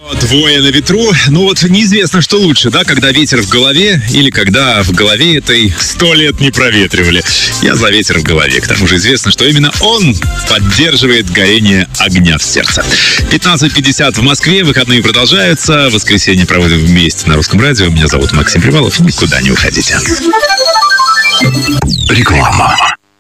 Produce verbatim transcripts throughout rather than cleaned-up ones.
Двое на ветру. Ну вот неизвестно, что лучше, да, когда ветер в голове или когда в голове этой сто лет не проветривали. Я за ветер в голове. К тому же известно, что именно он поддерживает горение огня в сердце. пятнадцать пятьдесят в Москве. Выходные продолжаются. Воскресенье проводим вместе на Русском радио. Меня зовут Максим Привалов. Никуда не уходите. Реклама.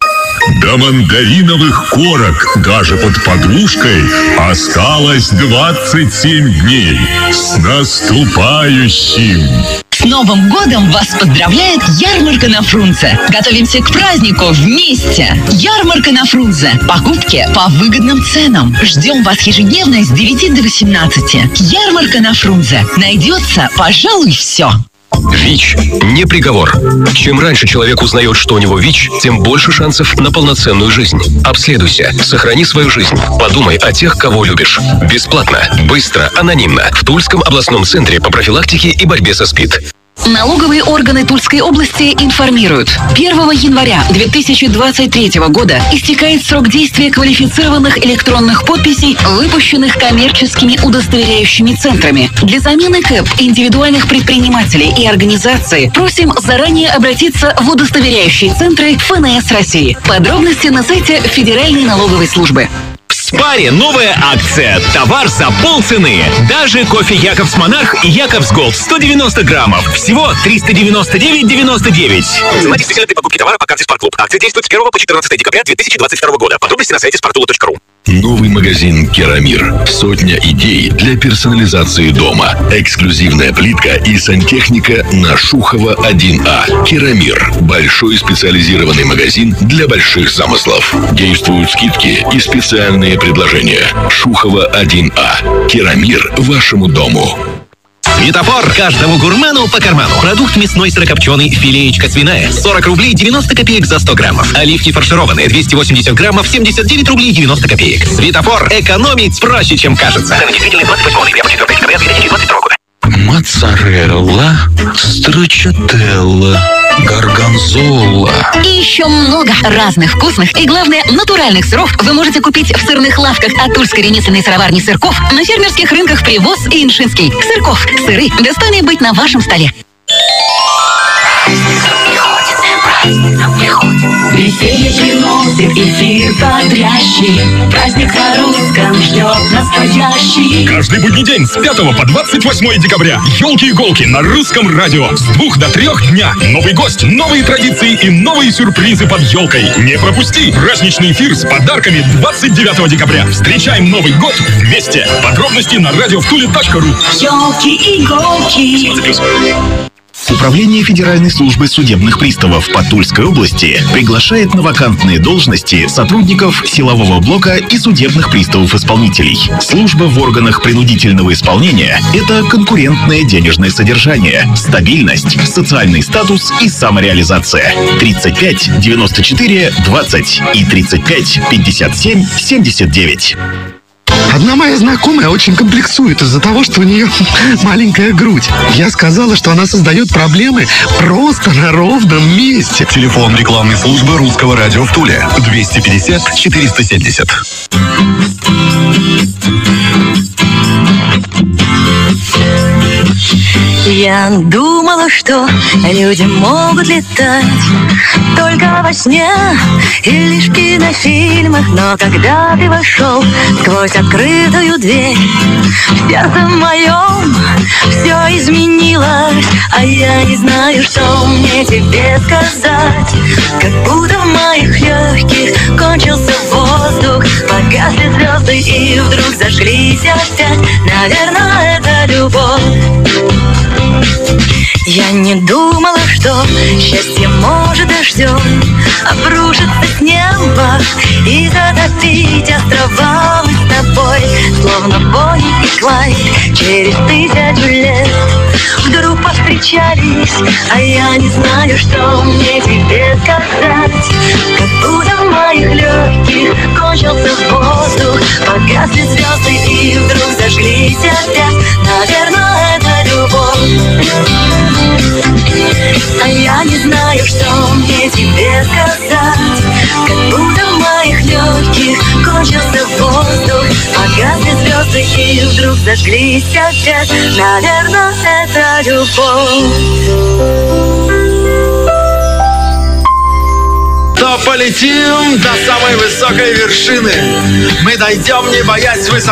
До мандариновых корок даже под подушкой осталось двадцать семь дней. С наступающим! С Новым годом вас поздравляет ярмарка на Фрунзе. Готовимся к празднику вместе. Ярмарка на Фрунзе. Покупки по выгодным ценам. Ждем вас ежедневно с девяти до восемнадцати. Ярмарка на Фрунзе. Найдется, пожалуй, все. ВИЧ не приговор. Чем раньше человек узнает, что у него ВИЧ, тем больше шансов на полноценную жизнь. Обследуйся, сохрани свою жизнь. Подумай о тех, кого любишь. Бесплатно, быстро, анонимно. В Тульском областном центре по профилактике и борьбе со СПИД. Налоговые органы Тульской области информируют. первого января две тысячи двадцать третьего года истекает срок действия квалифицированных электронных подписей, выпущенных коммерческими удостоверяющими центрами. Для замены КЭП индивидуальных предпринимателей и организаций просим заранее обратиться в удостоверяющие центры эф эн эс России. Подробности на сайте Федеральной налоговой службы. В Спаре новая акция. Товар за полцены. Даже кофе Якобс Монарх и Якобс Голд сто девяносто граммов. Всего триста девяносто девять девяносто девять. Цена действительно при покупке товара по карте Спартклуб. Акция действует с первого по четырнадцатое декабря две тысячи двадцать второго года. Подробности на сайте спартула точка ру. Новый магазин «Керамир». Сотня идей для персонализации дома. Эксклюзивная плитка и сантехника на Шухова один А. «Керамир». Большой специализированный магазин для больших замыслов. Действуют скидки и специальные предложения. Шухова один А. «Керамир» вашему дому. Светофор каждому гурману по карману. Продукт мясной сырокопченый, филеечка свиная. сорок рублей девяносто копеек за сто граммов. Оливки фаршированные двести восемьдесят граммов, семьдесят девять рублей девяносто копеек. Светофор. Экономить проще, чем кажется. Цены действительны двадцать восьмого ноября по четвёртое декабря две тысячи двадцать второго года. Моцарелла, строчателла, горгонзола. И еще много разных вкусных и, главное, натуральных сыров вы можете купить в сырных лавках от Тульской ремесленной сыроварни «Сырков», на фермерских рынках «Привоз» и «Иншинский». «Сырков» – сыры, достойные быть на вашем столе. Веселье приносит эфир бодрящий. Праздник на русском ждет настоящий. Каждый будний день с пятого по двадцать восьмое декабря. Елки-иголки на Русском радио. С двух до трех дня. Новый гость, новые традиции и новые сюрпризы под елкой. Не пропусти праздничный эфир с подарками двадцать девятого декабря. Встречаем Новый год вместе. Подробности на радиовтуле точка ру. Елки-иголки. Управление Федеральной службы судебных приставов по Тульской области приглашает на вакантные должности сотрудников силового блока и судебных приставов-исполнителей. Служба в органах принудительного исполнения – это конкурентное денежное содержание, стабильность, социальный статус и самореализация. тридцать пять девяносто четыре двадцать и тридцать пять пятьдесят семь семьдесят девять. Одна моя знакомая очень комплексует из-за того, что у нее маленькая грудь. Я сказала, что она создает проблемы просто на ровном месте. Телефон рекламной службы Русского радио в Туле. двести пятьдесят четыреста семьдесят. Я думала, что люди могут летать только во сне и лишь в кинофильмах. Но когда ты вошел сквозь открытую дверь, в сердце моем все изменилось. А я не знаю, что мне тебе сказать. Как будто в моих легких кончился воздух, погасли звезды и вдруг зажглись опять. Наверное, это любовь. Я не думала, что счастье может дождем обрушиться с неба и затопить острова мы с тобой, словно Бонни и Клайд через тысячу лет вдруг повстречались. А я не знаю, что мне тебе сказать. Как будто в моих легких кончился воздух, погасли звезды и вдруг зажглись опять. Наверное, это любовь. А я не знаю, что мне тебе сказать. Как будто в моих легких кончился воздух, погасли звезды звезды и вдруг зажглись опять. Наверное, это любовь. То полетим до самой высокой вершины. Мы дойдем, не боясь высоты.